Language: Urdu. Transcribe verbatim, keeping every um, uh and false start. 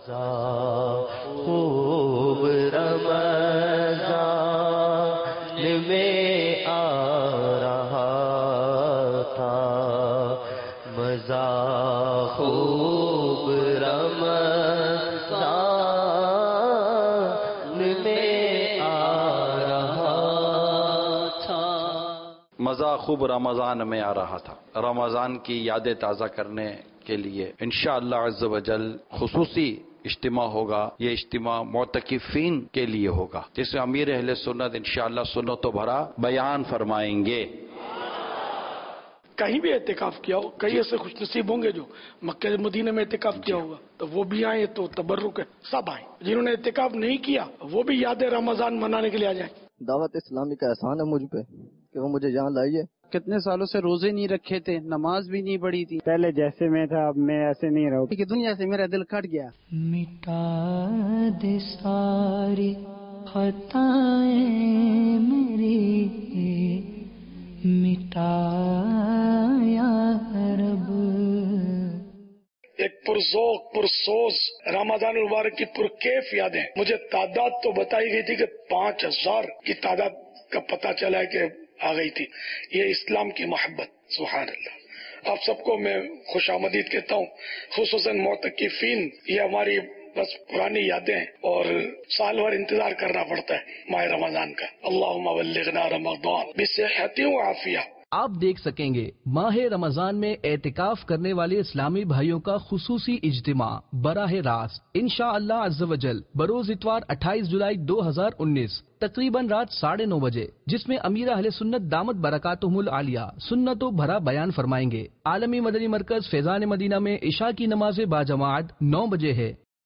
خوب رمضان میں آ رہا تھا، مزہ خوب رمضان میں آ رہا تھا۔ مزہ خوب رمضان میں آ رہا تھا۔ رمضان کی یادیں تازہ کرنے کے لیے انشاءاللہ عز و جل خصوصی اجتماع ہوگا۔ یہ اجتماع معتکفین کے لیے ہوگا، جس میں امیر اہل سنت انشاءاللہ سنت و بھرا بیان فرمائیں گے۔ کہیں بھی اعتکاف کیا ہو، کئی ایسے خوش نصیب ہوں گے جو مکہ مدینہ میں اعتکاف کیا ہوگا، تو وہ بھی آئیں، تو تبرک ہے، سب آئیں۔ جنہوں نے اعتکاف نہیں کیا وہ بھی یاد رمضان منانے کے لیے آ جائیں۔ دعوت اسلامی کا احسان ہے مجھ پہ کہ وہ مجھے یہاں لائیے۔ کتنے سالوں سے روزے نہیں رکھے تھے، نماز بھی نہیں پڑھی تھی، پہلے جیسے میں تھا اب میں ایسے نہیں رہوں کہ دنیا سے میرا دل کٹ گیا۔ مٹا دے ساری خطائیں میری، مٹا یا رب۔ ایک پرذوق پرسوز رمضان المبارک کی پرکیف یادیں۔ مجھے تعداد تو بتائی گئی تھی کہ پانچ ہزار کی تعداد کا پتہ چلا ہے کہ آ گئی تھی۔ یہ اسلام کی محبت، سبحان اللہ۔ آپ سب کو میں خوش آمدید کہتا ہوں، خصوصاً معتکفین۔ یہ ہماری بس پرانی یادیں ہیں اور سال بھر انتظار کرنا پڑتا ہے ماہ رمضان کا۔ اللہم بلغنا رمضان بصحت و عافیہ۔ آپ دیکھ سکیں گے ماہ رمضان میں اعتکاف کرنے والے اسلامی بھائیوں کا خصوصی اجتماع براہ راست انشاءاللہ عز و جل بروز اتوار اٹھائیس جولائی دو ہزار انیس تقریباً رات ساڑھے نو بجے، جس میں امیر اہل سنت دامت برکاتہم العالیہ سنت و بھرا بیان فرمائیں گے۔ عالمی مدنی مرکز فیضان مدینہ میں عشاء کی نماز باجماعت نو بجے ہے۔